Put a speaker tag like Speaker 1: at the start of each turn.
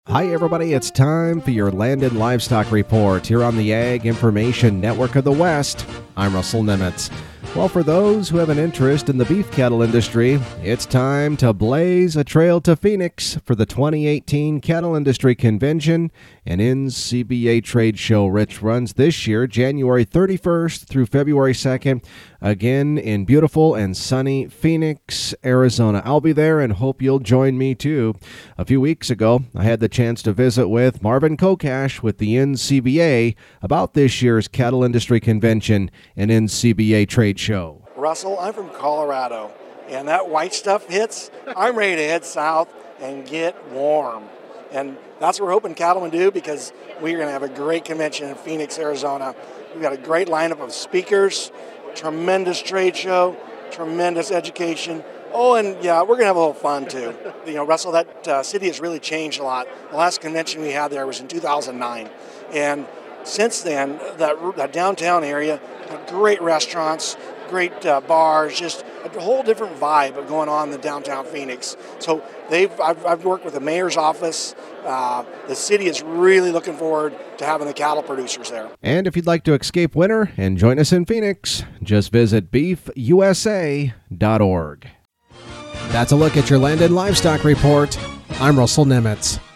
Speaker 1: Hi, everybody. It's time for your Land and Livestock Report here on the Ag Information Network of the West. I'm Russell Nemitz. Well, for those who have an interest in the beef cattle industry, it's time to blaze a trail to Phoenix for the 2018 Cattle Industry Convention and NCBA Trade Show, which runs this year, January 31st through February 2nd, again in beautiful and sunny Phoenix, Arizona. I'll be there and hope you'll join me too. A few weeks ago, I had the chance to visit with Marvin Kokash with the NCBA about this year's Cattle Industry Convention and NCBA Trade Show.
Speaker 2: Russell, I'm from Colorado, and that white stuff hits, I'm ready to head south and get warm. And that's what we're hoping cattlemen do, because we're going to have a great convention in Phoenix, Arizona. We've got a great lineup of speakers, tremendous trade show, tremendous education. Oh, and yeah, we're going to have a little fun too. Russell, that city has really changed a lot. The last convention we had there was in 2009. And since then, that downtown area, great restaurants, great bars, just a whole different vibe of going on in the downtown Phoenix. So I've worked with the mayor's office. The city is really looking forward to having the cattle producers there.
Speaker 1: And if you'd like to escape winter and join us in Phoenix, just visit beefusa.org. That's a look at your Land and Livestock Report. I'm Russell Nemitz.